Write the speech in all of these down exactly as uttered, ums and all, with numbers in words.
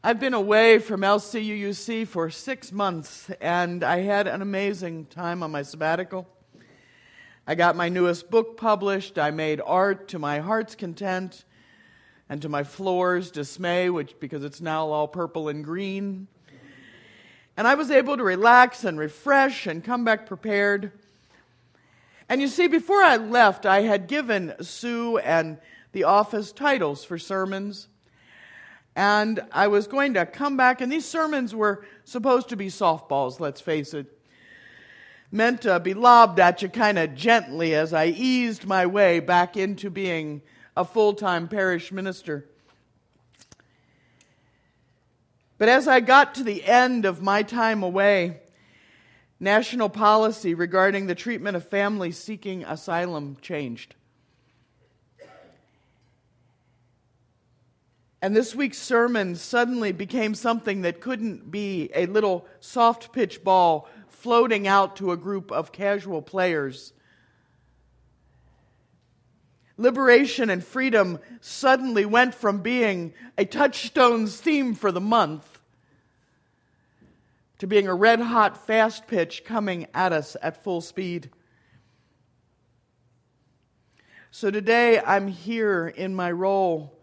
I've been away from L C U U C for six months, and I had an amazing time on my sabbatical. I got my newest book published. I made art to my heart's content and to my floor's dismay, which because it's now all purple and green. And I was able to relax and refresh and come back prepared. And you see, before I left, I had given Sue and the office titles for sermons. And I was going to come back, and these sermons were supposed to be softballs, let's face it. Meant to be lobbed at you kind of gently as I eased my way back into being a full-time parish minister. But as I got to the end of my time away, national policy regarding the treatment of families seeking asylum changed. And this week's sermon suddenly became something that couldn't be a little soft pitch ball floating out to a group of casual players. Liberation and freedom suddenly went from being a Touchstones theme for the month to being a red-hot fast pitch coming at us at full speed. So today I'm here in my role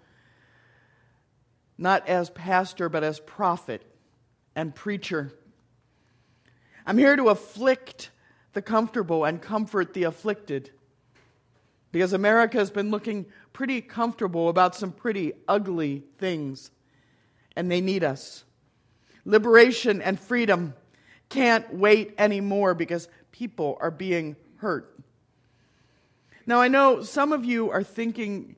not as pastor, but as prophet and preacher. I'm here to afflict the comfortable and comfort the afflicted, because America has been looking pretty comfortable about some pretty ugly things, and they need us. Liberation and freedom can't wait anymore because people are being hurt. Now, I know some of you are thinking,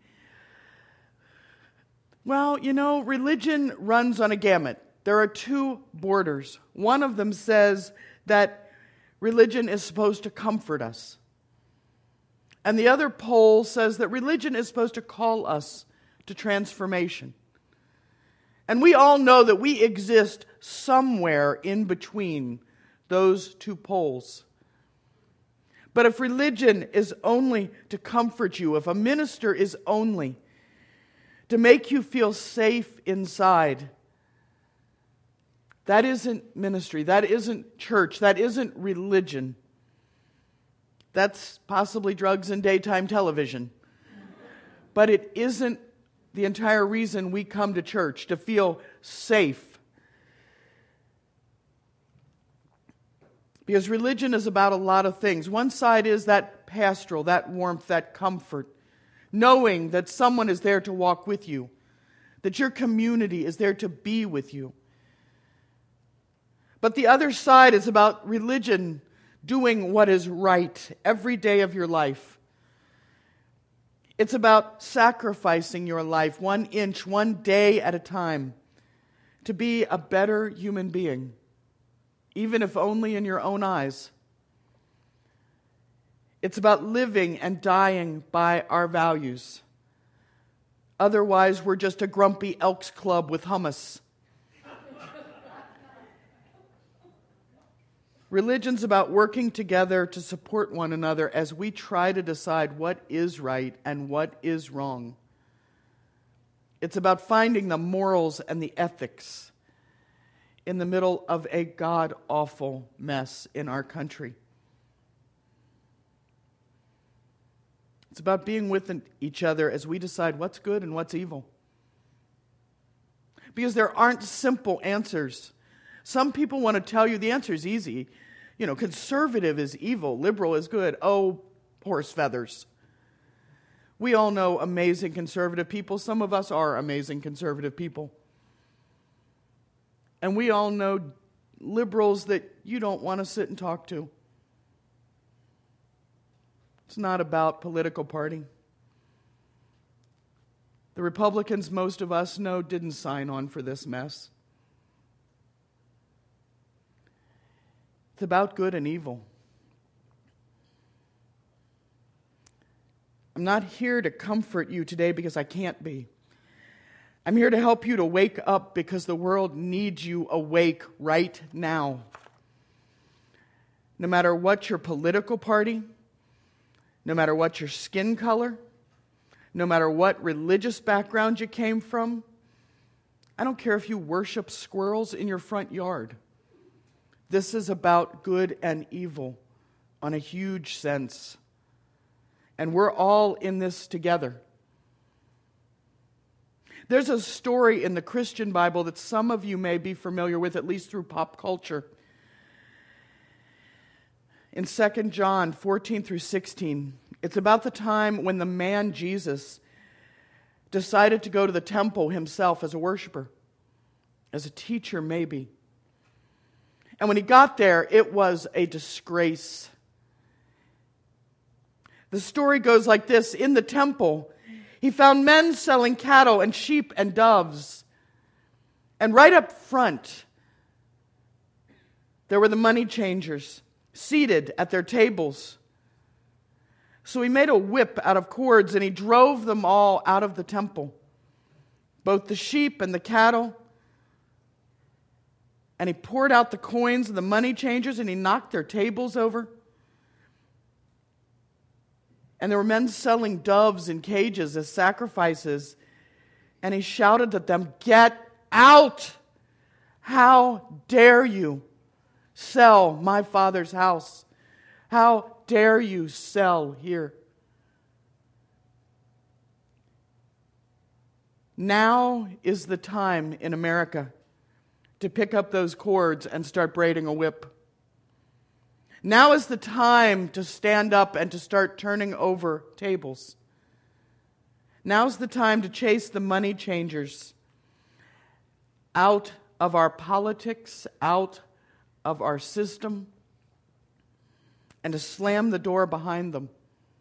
well, you know, religion runs on a gamut. There are two borders. One of them says that religion is supposed to comfort us. And the other pole says that religion is supposed to call us to transformation. And we all know that we exist somewhere in between those two poles. But if religion is only to comfort you, if a minister is only to make you feel safe inside, that isn't ministry, that isn't church, that isn't religion. That's possibly drugs and daytime television. But it isn't the entire reason we come to church, to feel safe. Because religion is about a lot of things. One side is that pastoral, that warmth, that comfort. Knowing that someone is there to walk with you, that your community is there to be with you. But the other side is about religion doing what is right every day of your life. It's about sacrificing your life one inch, one day at a time to be a better human being, even if only in your own eyes. It's about living and dying by our values. Otherwise, we're just a grumpy Elks Club with hummus. Religion's about working together to support one another as we try to decide what is right and what is wrong. It's about finding the morals and the ethics in the middle of a god-awful mess in our country. It's about being with each other as we decide what's good and what's evil. Because there aren't simple answers. Some people want to tell you the answer is easy. You know, conservative is evil, liberal is good. Oh, horse feathers. We all know amazing conservative people. Some of us are amazing conservative people. And we all know liberals that you don't want to sit and talk to. It's not about political party. The Republicans, most of us know, didn't sign on for this mess. It's about good and evil. I'm not here to comfort you today because I can't be. I'm here to help you to wake up because the world needs you awake right now. No matter what your political party, no matter what your skin color, no matter what religious background you came from, I don't care if you worship squirrels in your front yard. This is about good and evil on a huge sense. And we're all in this together. There's a story in the Christian Bible that some of you may be familiar with, at least through pop culture. In Second John fourteen through sixteen, it's about the time when the man Jesus decided to go to the temple himself as a worshiper, as a teacher maybe. And when he got there, it was a disgrace. The story goes like this. In the temple, he found men selling cattle and sheep and doves. And right up front, there were the money changers seated at their tables. So he made a whip out of cords and he drove them all out of the temple, both the sheep and the cattle. And he poured out the coins of the money changers and he knocked their tables over. And there were men selling doves in cages as sacrifices. And he shouted at them, "Get out! How dare you sell my Father's house? How dare you sell here?" Now is the time in America to pick up those cords and start braiding a whip. Now is the time to stand up and to start turning over tables. Now's the time to chase the money changers out of our politics, out of our system, and to slam the door behind them.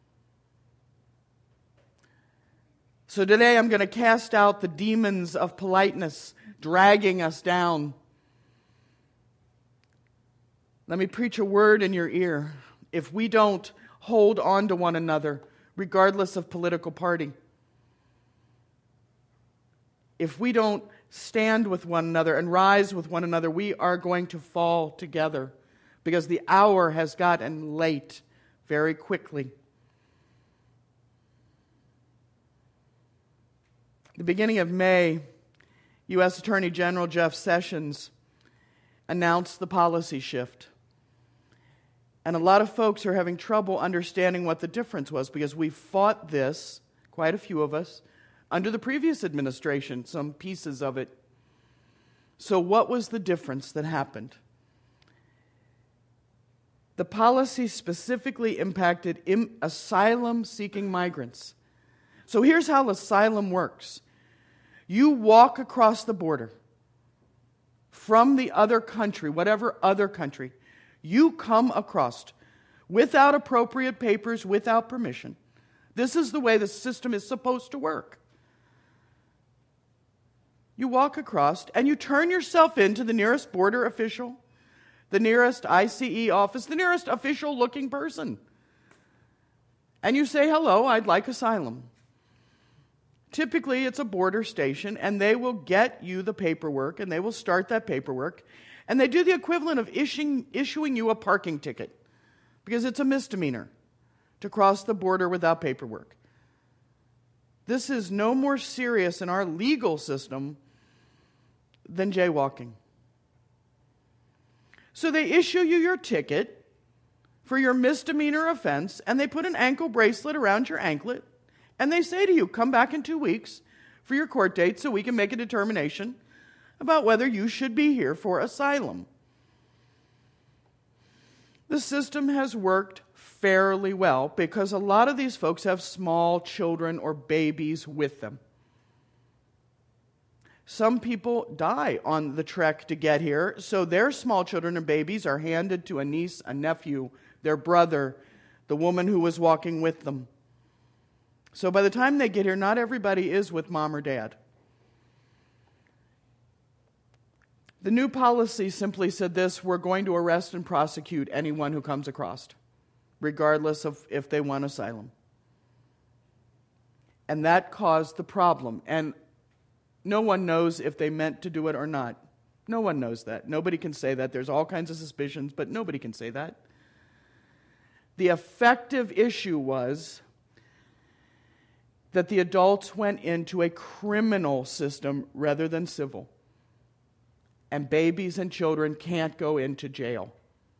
So today I'm going to cast out the demons of politeness dragging us down. Let me preach a word in your ear. If we don't hold on to one another, regardless of political party, if we don't stand with one another and rise with one another, we are going to fall together because the hour has gotten late very quickly. The beginning of May, U S Attorney General Jeff Sessions announced the policy shift. And a lot of folks are having trouble understanding what the difference was because we fought this, quite a few of us, under the previous administration, some pieces of it. So what was the difference that happened? The policy specifically impacted im- asylum-seeking migrants. So here's how asylum works. You walk across the border from the other country, whatever other country, you come across without appropriate papers, without permission. This is the way the system is supposed to work. You walk across and you turn yourself in to the nearest border official, the nearest I C E office, the nearest official-looking person. And you say, "Hello, I'd like asylum." Typically, it's a border station, and they will get you the paperwork, and they will start that paperwork, and they do the equivalent of issuing, issuing you a parking ticket, because it's a misdemeanor to cross the border without paperwork. This is no more serious in our legal system than jaywalking. So they issue you your ticket for your misdemeanor offense, and they put an ankle bracelet around your anklet, and they say to you, "Come back in two weeks for your court date so we can make a determination about whether you should be here for asylum." The system has worked fairly well because a lot of these folks have small children or babies with them. Some people die on the trek to get here, so their small children and babies are handed to a niece, a nephew, their brother, the woman who was walking with them. So by the time they get here, not everybody is with mom or dad. The new policy simply said this: we're going to arrest and prosecute anyone who comes across, regardless of if they want asylum. And that caused the problem. And no one knows if they meant to do it or not. No one knows that. Nobody can say that. There's all kinds of suspicions, but nobody can say that. The effective issue was that the adults went into a criminal system rather than civil. And babies and children can't go into jail.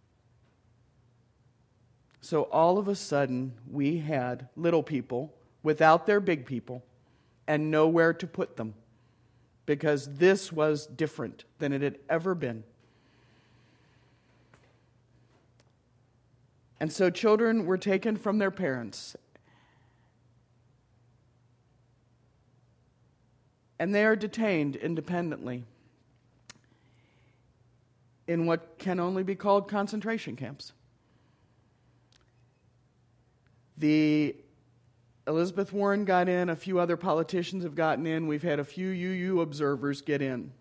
So all of a sudden, we had little people without their big people and nowhere to put them, because this was different than it had ever been. And so children were taken from their parents, and they are detained independently in what can only be called concentration camps. The Elizabeth Warren got in, a few other politicians have gotten in, we've had a few U U observers get in.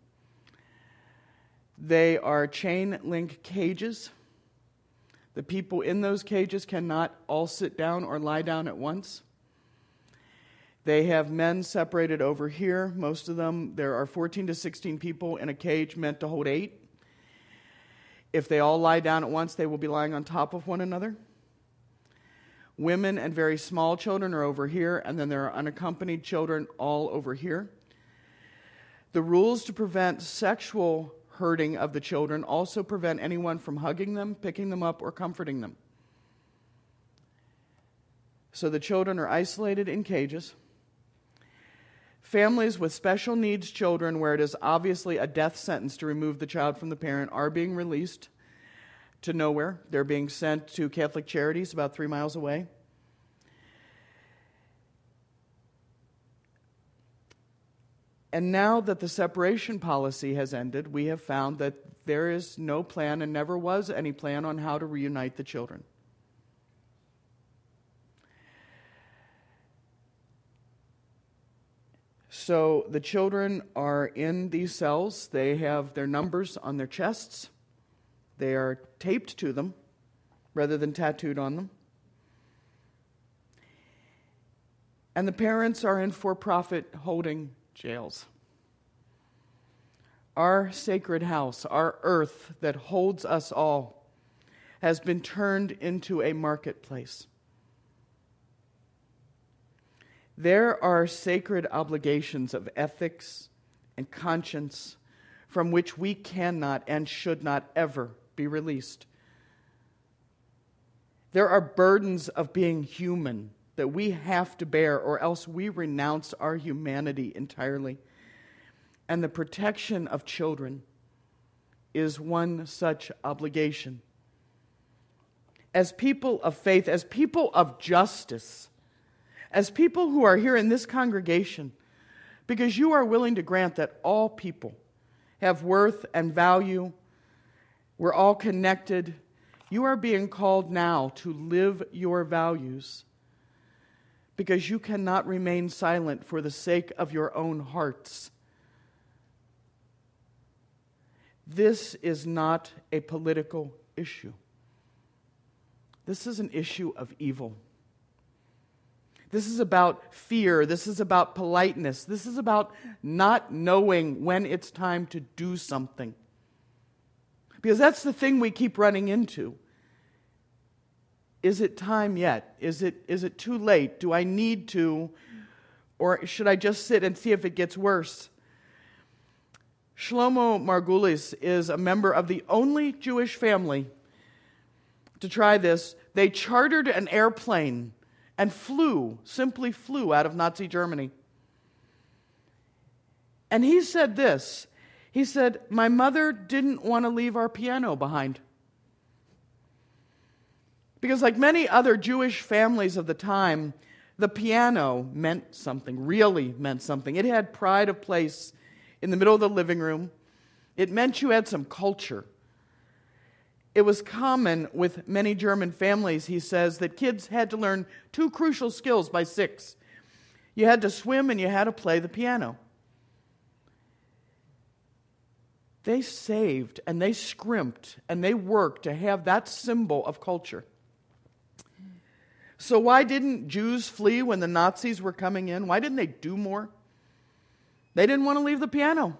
They are chain link cages. The people in those cages cannot all sit down or lie down at once. They have men separated over here. Most of them, there are fourteen to sixteen people in a cage meant to hold eight. If they all lie down at once, they will be lying on top of one another. Women and very small children are over here, and then there are unaccompanied children all over here. The rules to prevent sexual hurting of the children also prevent anyone from hugging them, picking them up, or comforting them. So the children are isolated in cages. Families with special needs children, where it is obviously a death sentence to remove the child from the parent, are being released to nowhere. They're being sent to Catholic Charities about three miles away. And now that the separation policy has ended, we have found that there is no plan and never was any plan on how to reunite the children. So the children are in these cells. They have their numbers on their chests. They are taped to them rather than tattooed on them. And the parents are in for-profit holding jails. Our sacred house, our earth that holds us all, has been turned into a marketplace. There are sacred obligations of ethics and conscience from which we cannot and should not ever be released. There are burdens of being human that we have to bear, or else we renounce our humanity entirely. And the protection of children is one such obligation. As people of faith, as people of justice, as people who are here in this congregation, because you are willing to grant that all people have worth and value, we're all connected, you are being called now to live your values, because you cannot remain silent for the sake of your own hearts. This is not a political issue. This is an issue of evil. This is about fear. This is about politeness. This is about not knowing when it's time to do something. Because that's the thing we keep running into. Is it time yet? Is it, is it too late? Do I need to? Or should I just sit and see if it gets worse? Shlomo Margulis is a member of the only Jewish family to try this. They chartered an airplane and flew, simply flew out of Nazi Germany. And he said this. He said, "My mother didn't want to leave our piano behind." Because like many other Jewish families of the time, the piano meant something, really meant something. It had pride of place in the middle of the living room. It meant you had some culture. It was common with many German families, he says, that kids had to learn two crucial skills by six. You had to swim and you had to play the piano. They saved and they scrimped and they worked to have that symbol of culture. So why didn't Jews flee when the Nazis were coming in? Why didn't they do more? They didn't want to leave the piano.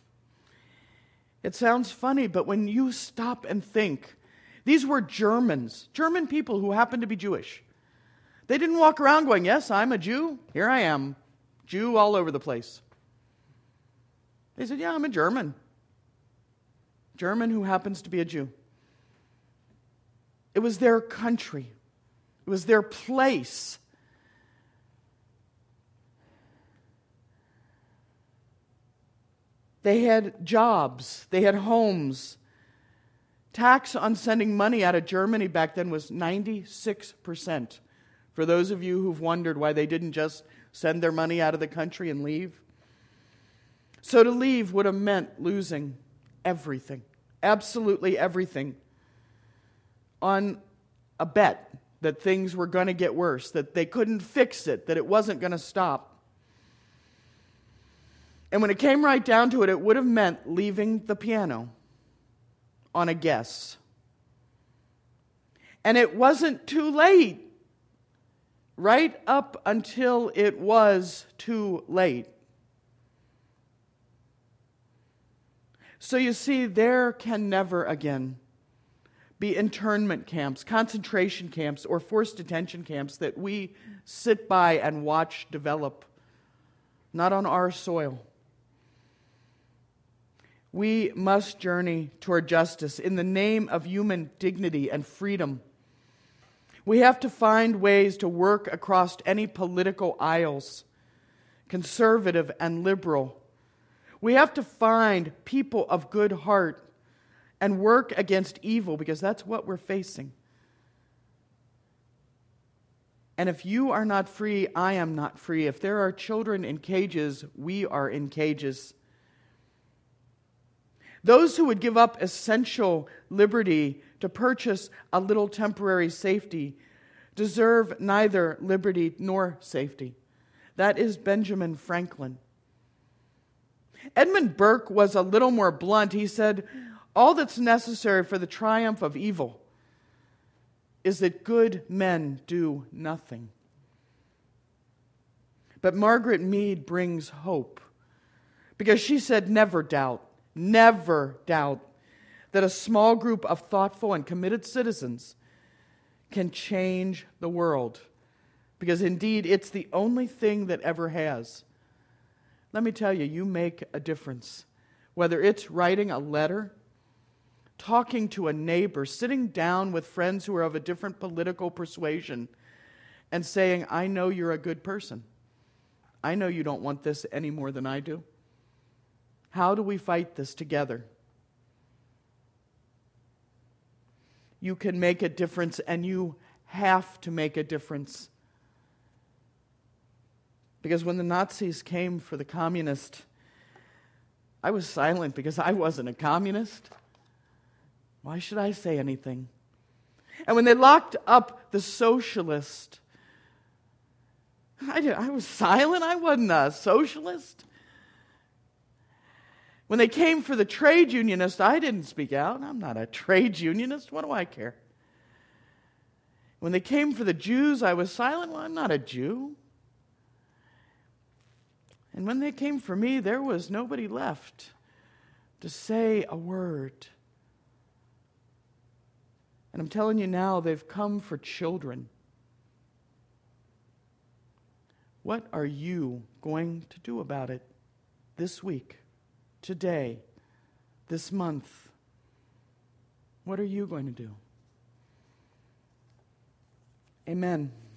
It sounds funny, but when you stop and think, these were Germans, German people who happened to be Jewish. They didn't walk around going, yes, I'm a Jew. Here I am. Jew all over the place. They said, yeah, I'm a German. German who happens to be a Jew. It was their country. It was their place. They had jobs. They had homes. Tax on sending money out of Germany back then was ninety-six percent. For those of you who've wondered why they didn't just send their money out of the country and leave. So to leave would have meant losing everything. Absolutely everything. On a bet that things were going to get worse, that they couldn't fix it, that it wasn't going to stop. And when it came right down to it, it would have meant leaving the piano on a guess. And it wasn't too late. Right up until it was too late. So you see, there can never again be internment camps, concentration camps, or forced detention camps that we sit by and watch develop. Not on our soil. We must journey toward justice in the name of human dignity and freedom. We have to find ways to work across any political aisles, conservative and liberal. We have to find people of good heart and work against evil, because that's what we're facing. And if you are not free, I am not free. If there are children in cages, we are in cages. Those who would give up essential liberty to purchase a little temporary safety deserve neither liberty nor safety. That is Benjamin Franklin. Edmund Burke was a little more blunt. He said, all that's necessary for the triumph of evil is that good men do nothing. But Margaret Mead brings hope, because she said, never doubt, never doubt that a small group of thoughtful and committed citizens can change the world. Because indeed, it's the only thing that ever has. Let me tell you, you make a difference. Whether it's writing a letter, talking to a neighbor, sitting down with friends who are of a different political persuasion, and saying, I know you're a good person. I know you don't want this any more than I do. How do we fight this together? You can make a difference, and you have to make a difference. Because when the Nazis came for the communists, I was silent because I wasn't a communist. Why should I say anything? And when they locked up the socialist, I, did, I was silent. I wasn't a socialist. When they came for the trade unionist, I didn't speak out. I'm not a trade unionist. What do I care? When they came for the Jews, I was silent. Well, I'm not a Jew. And when they came for me, there was nobody left to say a word. And I'm telling you now, they've come for children. What are you going to do about it this week, today, this month? What are you going to do? Amen.